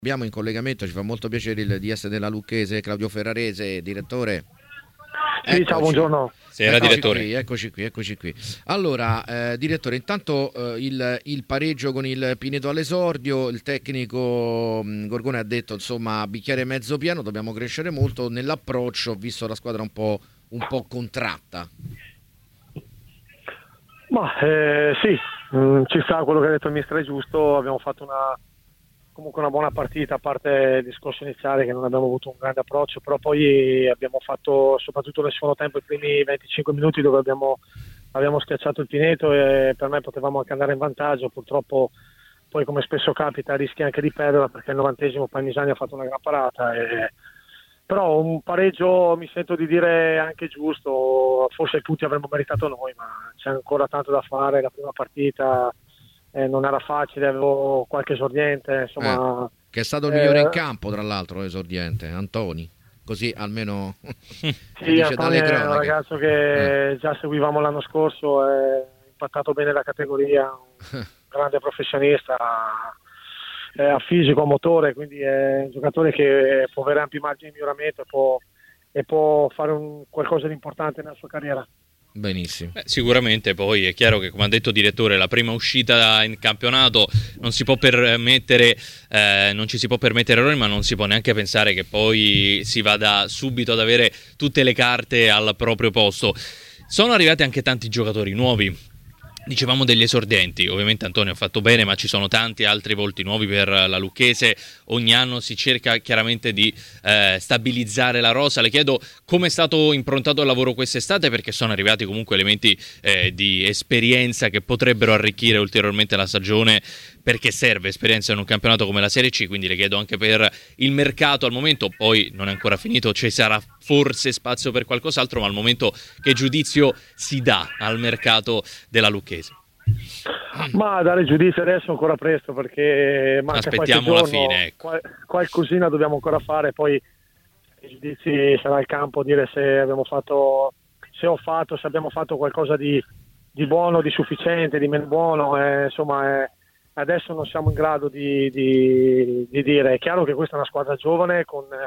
Abbiamo in collegamento, ci fa molto piacere il DS della Lucchese, Claudio Ferrarese, direttore. Sì, ciao, buongiorno. Era direttore. Eccoci qui. Allora, direttore, intanto il pareggio con il Pineto all'esordio, il tecnico Gorgone ha detto, insomma, bicchiere mezzo pieno, dobbiamo crescere molto nell'approccio, ho visto la squadra un po' contratta. Ma sì, ci sta quello che ha detto il mister, è giusto. Abbiamo fatto comunque una buona partita, a parte il discorso iniziale che non abbiamo avuto un grande approccio, però poi abbiamo fatto soprattutto nel secondo tempo i primi 25 minuti dove abbiamo schiacciato il Pineto e per me potevamo anche andare in vantaggio. Purtroppo poi, come spesso capita, rischi anche di perderla perché al 90° Palmisani ha fatto una gran parata, però un pareggio mi sento di dire anche giusto. Forse i punti avremmo meritato noi, ma c'è ancora tanto da fare. La prima partita non era facile, avevo qualche esordiente, insomma. Che è stato il migliore in campo, tra l'alro, esordiente, Antoni. Così almeno Sì, dice Antoni dalle è un cronache. ragazzo che già seguivamo l'anno scorso, è impattato bene la categoria, un grande professionista, ha fisico, motore, quindi è un giocatore che può avere ampi margini di miglioramento e può fare qualcosa di importante nella sua carriera. Benissimo. Sicuramente poi è chiaro che, come ha detto il direttore, la prima uscita in campionato non si può permettere, non ci si può permettere errori, ma non si può neanche pensare che poi si vada subito ad avere tutte le carte al proprio posto. Sono arrivati anche tanti giocatori nuovi. Dicevamo degli esordenti, ovviamente Antonio ha fatto bene, ma ci sono tanti altri volti nuovi per la Lucchese. Ogni anno si cerca chiaramente di stabilizzare la rosa. Le chiedo come è stato improntato il lavoro quest'estate, perché sono arrivati comunque elementi di esperienza che potrebbero arricchire ulteriormente la stagione, perché serve esperienza in un campionato come la Serie C. Quindi le chiedo anche per il mercato al momento, poi non è ancora finito, ci sarà forse spazio per qualcos'altro, ma al momento che giudizio si dà al mercato della Lucchese? Ma dare giudizio adesso è ancora presto, perché manca aspettiamo qualche giorno, la fine, ecco. Qualcosina dobbiamo ancora fare, poi i giudizi sarà il campo dire se abbiamo fatto qualcosa di buono, di sufficiente, di meno buono, insomma adesso non siamo in grado di dire. È chiaro che questa è una squadra giovane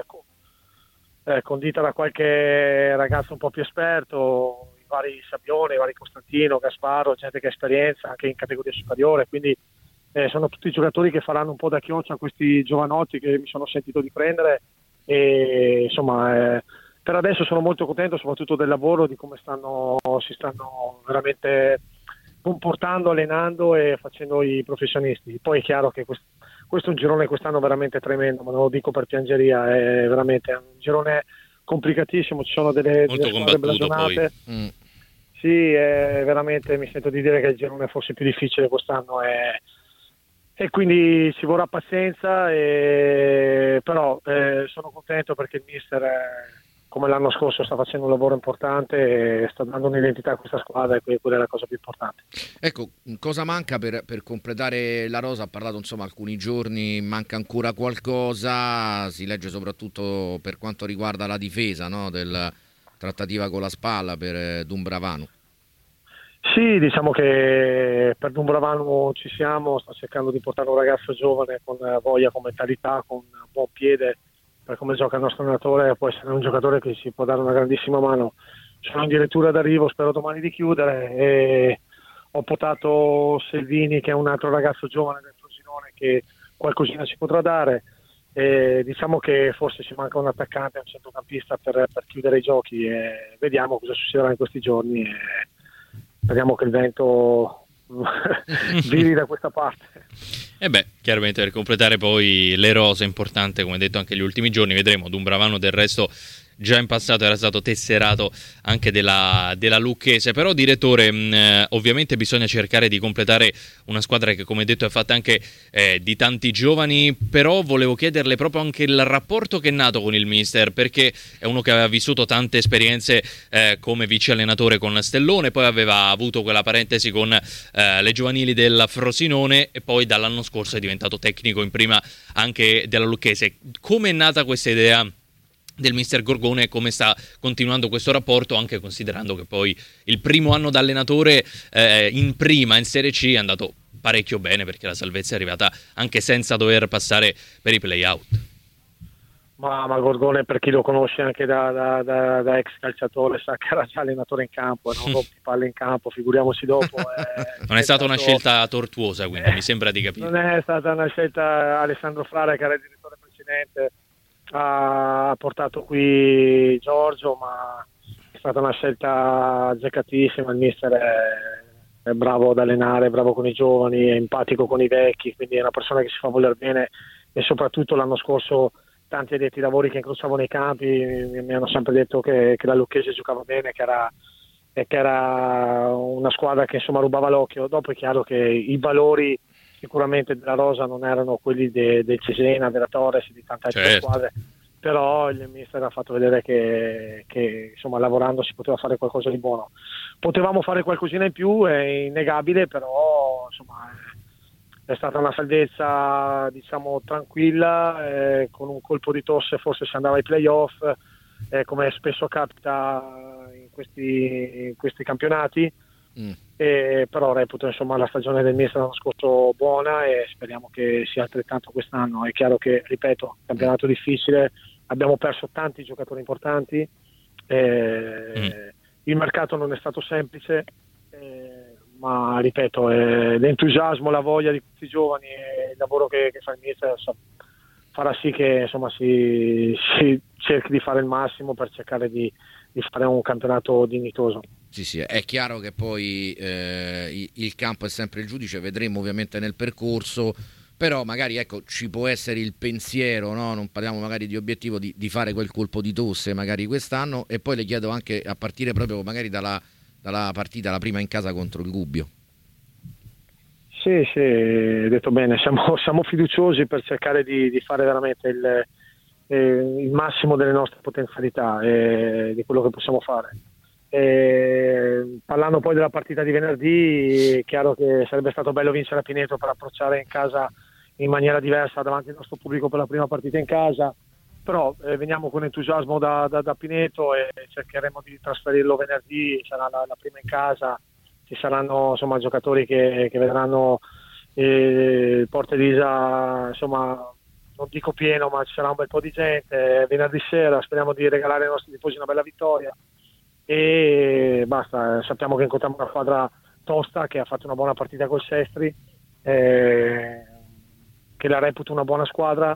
condita da qualche ragazzo un po' più esperto, i vari Sabbione, i vari Costantino, Gasparo, gente che ha esperienza anche in categoria superiore, quindi sono tutti giocatori che faranno un po' da chioccia a questi giovanotti che mi sono sentito di prendere, e insomma per adesso sono molto contento soprattutto del lavoro, di come si stanno veramente comportando, allenando e facendo i professionisti. Poi è chiaro che questo è un girone quest'anno veramente tremendo, ma non lo dico per piangeria, è veramente un girone complicatissimo, ci sono delle squadre blasonate. Sì, veramente mi sento di dire che il girone è forse più difficile quest'anno, e quindi ci vorrà pazienza, però sono contento perché il mister, come l'anno scorso, sta facendo un lavoro importante e sta dando un'identità a questa squadra, e quella è la cosa più importante. Ecco, cosa manca per completare la rosa? Ha parlato, insomma, alcuni giorni, manca ancora qualcosa, si legge soprattutto per quanto riguarda la difesa, no? Del trattativa con la Spalla per Dumbravanu. Sì, diciamo che per Dumbravanu ci siamo, sta cercando di portare un ragazzo giovane con voglia, con mentalità, con buon piede. Per come gioca il nostro allenatore può essere un giocatore che ci può dare una grandissima mano. Sono addirittura d'arrivo, spero domani di chiudere, e ho portato Selvini, che è un altro ragazzo giovane del Frosinone che qualcosina ci potrà dare, e diciamo che forse ci manca un attaccante, un centrocampista per chiudere i giochi, e vediamo cosa succederà in questi giorni, e speriamo che il vento viri da questa parte. Chiaramente per completare poi le rose è importante, come detto anche gli ultimi giorni, vedremo. Dumbravano del resto già in passato era stato tesserato anche della Lucchese. Però, direttore, ovviamente bisogna cercare di completare una squadra che, come detto, è fatta anche di tanti giovani. Però volevo chiederle proprio anche il rapporto che è nato con il mister, perché è uno che aveva vissuto tante esperienze come vice allenatore con Stellone, poi aveva avuto quella parentesi con le giovanili del Frosinone, e poi dall'anno scorso è diventato tecnico in prima anche della Lucchese. Come è nata questa idea del mister Gorgone e come sta continuando questo rapporto, anche considerando che poi il primo anno da allenatore in prima, in Serie C, è andato parecchio bene, perché la salvezza è arrivata anche senza dover passare per i play-out. Ma Gorgone, per chi lo conosce anche da ex calciatore, sa che era già allenatore in campo, non rompi palle in campo, figuriamoci dopo. Non è stata una scelta tortuosa, quindi mi sembra di capire. Non è stata una scelta. Alessandro Frare, che era il direttore precedente, ha portato qui Giorgio, ma è stata una scelta azzeccatissima. Il mister è bravo ad allenare, è bravo con i giovani, è empatico con i vecchi, quindi è una persona che si fa voler bene, e soprattutto l'anno scorso tanti addetti ai lavori che incrociavo nei campi mi hanno sempre detto che la Lucchese giocava bene, che era una squadra che insomma rubava l'occhio. Dopo è chiaro che i valori sicuramente della rosa non erano quelli del Cesena, della Torres e di tante altre squadre, però il mister ha fatto vedere che insomma lavorando si poteva fare qualcosa di buono. Potevamo fare qualcosina in più, è innegabile, però insomma è stata una salvezza, diciamo, tranquilla, con un colpo di tosse forse si andava ai playoff, come spesso capita in questi campionati. Però reputo insomma la stagione del mister l'anno scorso buona, e speriamo che sia altrettanto quest'anno. È chiaro che, ripeto, campionato difficile, abbiamo perso tanti giocatori importanti, il mercato non è stato semplice, ma ripeto, l'entusiasmo, la voglia di tutti i giovani e il lavoro che fa il mister farà sì che insomma si cerchi di fare il massimo per cercare di fare un campionato dignitoso. Sì, è chiaro che poi il campo è sempre il giudice, vedremo ovviamente nel percorso, però magari ecco ci può essere il pensiero, no? Non parliamo magari di obiettivo di fare quel colpo di tosse magari quest'anno. E poi le chiedo anche a partire proprio magari dalla partita, la prima in casa contro il Gubbio. Sì, hai detto bene, siamo fiduciosi per cercare di fare veramente il massimo delle nostre potenzialità e di quello che possiamo fare. Parlando poi della partita di venerdì, è chiaro che sarebbe stato bello vincere a Pineto per approcciare in casa in maniera diversa davanti al nostro pubblico per la prima partita in casa, però veniamo con entusiasmo da Pineto e cercheremo di trasferirlo venerdì. Sarà la prima in casa, ci saranno insomma giocatori che vedranno il Porta Elisa, insomma non dico pieno, ma ci sarà un bel po' di gente venerdì sera. Speriamo di regalare ai nostri tifosi una bella vittoria e basta. Sappiamo che incontriamo una squadra tosta che ha fatto una buona partita col Sestri, che la reputo una buona squadra,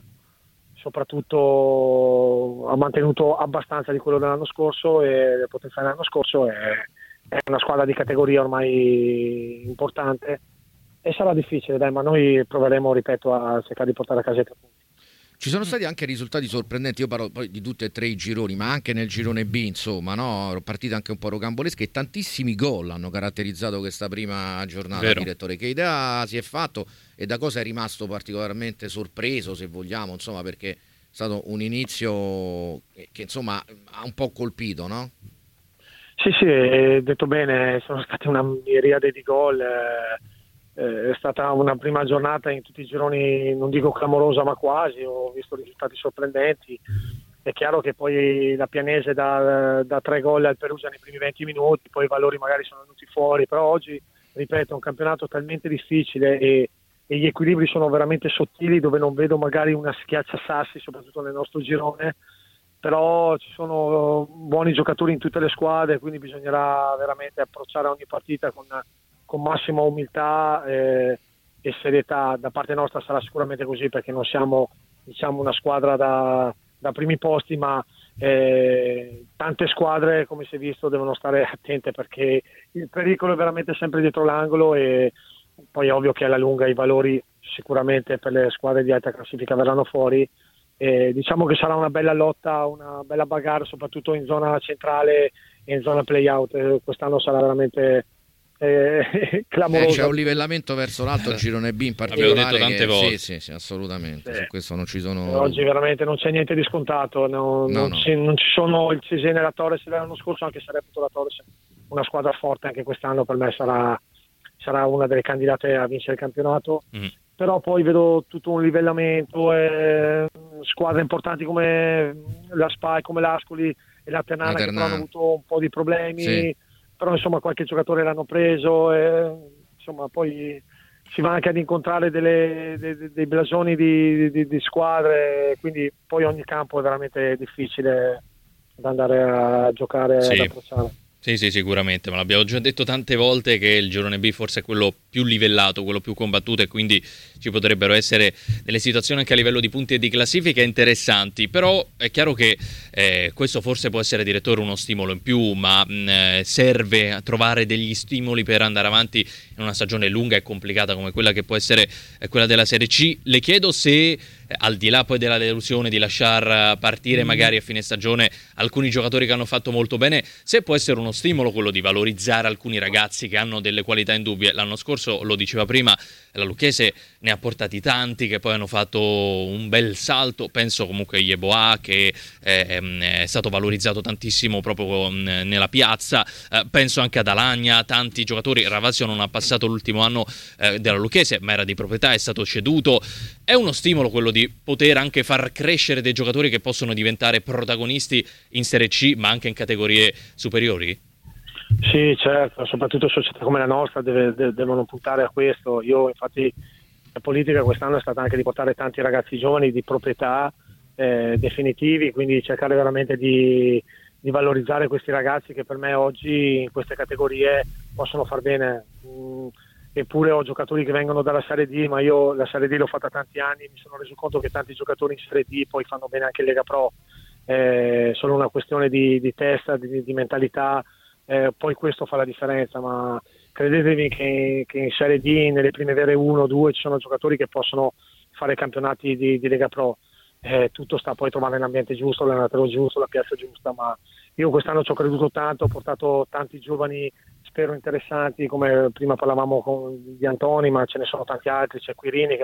soprattutto ha mantenuto abbastanza di quello dell'anno scorso e del potenziale dell'anno scorso, è una squadra di categoria ormai importante e sarà difficile, dai, ma noi proveremo, ripeto, a cercare di portare a casa i 3 punti. Ci sono stati anche risultati sorprendenti, io parlo poi di tutti e 3 i gironi, ma anche nel girone B, insomma, no? Partite anche un po' rocambolesche e tantissimi gol hanno caratterizzato questa prima giornata. Vero. Direttore, che idea si è fatto e da cosa è rimasto particolarmente sorpreso, se vogliamo, insomma, perché è stato un inizio che insomma ha un po' colpito, no? Sì, hai detto bene, sono state una miriade di gol, è stata una prima giornata in tutti i gironi, non dico clamorosa ma quasi, ho visto risultati sorprendenti. È chiaro che poi la Pianese da 3 gol al Perugia nei primi 20 minuti, poi i valori magari sono venuti fuori, però oggi, ripeto, è un campionato talmente difficile e gli equilibri sono veramente sottili, dove non vedo magari una schiacciasassi, soprattutto nel nostro girone, però ci sono buoni giocatori in tutte le squadre, quindi bisognerà veramente approcciare ogni partita con massima umiltà e serietà. Da parte nostra sarà sicuramente così, perché non siamo, diciamo, una squadra da primi posti, ma tante squadre, come si è visto, devono stare attente, perché il pericolo è veramente sempre dietro l'angolo e poi è ovvio che alla lunga i valori sicuramente per le squadre di alta classifica verranno fuori. Diciamo che sarà una bella lotta, una bella bagarre, soprattutto in zona centrale e in zona play-out. Quest'anno sarà veramente clamoroso. C'è un livellamento verso l'alto, girone B in particolare. Abbiamo detto tante volte. Sì, assolutamente. Su questo non ci sono. Oggi veramente non c'è niente di scontato. Non ci sono il Cesena e la Torres dell'anno scorso, anche se reputo la Torres una squadra forte. Anche quest'anno per me sarà una delle candidate a vincere il campionato. Però poi vedo tutto un livellamento, squadre importanti come la SPAI, come l'Ascoli e la Ternana che hanno avuto un po' di problemi, però insomma qualche giocatore l'hanno preso, insomma poi si va anche ad incontrare dei blasoni di squadre, quindi poi ogni campo è veramente difficile da andare a giocare, Sì. ad approcciare. Sì, sicuramente, ma l'abbiamo già detto tante volte che il girone B forse è quello più livellato, quello più combattuto, e quindi ci potrebbero essere delle situazioni anche a livello di punti e di classifica interessanti, però è chiaro che questo forse può essere, direttore, uno stimolo in più, ma serve a trovare degli stimoli per andare avanti in una stagione lunga e complicata come quella che può essere quella della Serie C. Le chiedo se, al di là poi della delusione di lasciar partire magari a fine stagione alcuni giocatori che hanno fatto molto bene, se può essere uno stimolo quello di valorizzare alcuni ragazzi che hanno delle qualità indubbie. L'anno scorso, lo diceva prima, la Lucchese ne ha portati tanti che poi hanno fatto un bel salto, penso comunque a Yeboah, che è stato valorizzato tantissimo proprio nella piazza, penso anche ad Alagna, tanti giocatori. Ravasio non ha passato l'ultimo anno della Lucchese, ma era di proprietà, è stato ceduto. È uno stimolo quello di poter anche far crescere dei giocatori che possono diventare protagonisti in Serie C, ma anche in categorie superiori? Sì, certo, soprattutto società come la nostra devono puntare a questo. Io infatti la politica quest'anno è stata anche di portare tanti ragazzi giovani di proprietà definitivi, quindi cercare veramente di valorizzare questi ragazzi che per me oggi in queste categorie possono far bene. Eppure ho giocatori che vengono dalla Serie D, ma io la Serie D l'ho fatta tanti anni, mi sono reso conto che tanti giocatori in Serie D poi fanno bene anche in Lega Pro, solo una questione di testa, di mentalità, poi questo fa la differenza, ma credetemi che in Serie D, nelle primavere 1-2 ci sono giocatori che possono fare campionati di Lega Pro. Tutto sta poi trovare l'ambiente giusto, l'allenatore giusto, la piazza giusta, ma io quest'anno ci ho creduto tanto, ho portato tanti giovani spero interessanti, come prima parlavamo di Antoni, ma ce ne sono tanti altri, c'è Quirini che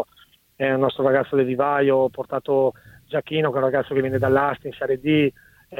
è un nostro ragazzo del vivaio, ho portato Giacchino che è un ragazzo che viene dall'Asti in Serie D,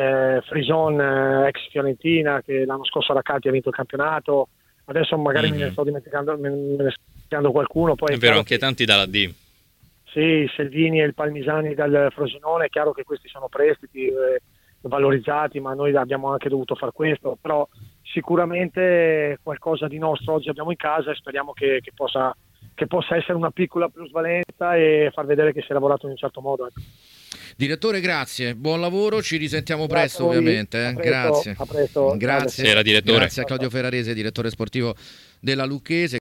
Frison ex Fiorentina che l'anno scorso alla Calti ha vinto il campionato, adesso magari me ne sto dimenticando qualcuno, poi è vero, anche tanti dalla D. Sì, il Selvini e il Palmisani dal Frosinone, è chiaro che questi sono prestiti valorizzati, ma noi abbiamo anche dovuto fare questo, però sicuramente qualcosa di nostro oggi abbiamo in casa e speriamo che possa essere una piccola plusvalenza e far vedere che si è lavorato in un certo modo. Direttore, grazie, buon lavoro, ci risentiamo Grazie presto ovviamente. Grazie. A presto. Grazie. Direttore. Grazie a Claudio Ferrarese, direttore sportivo della Lucchese.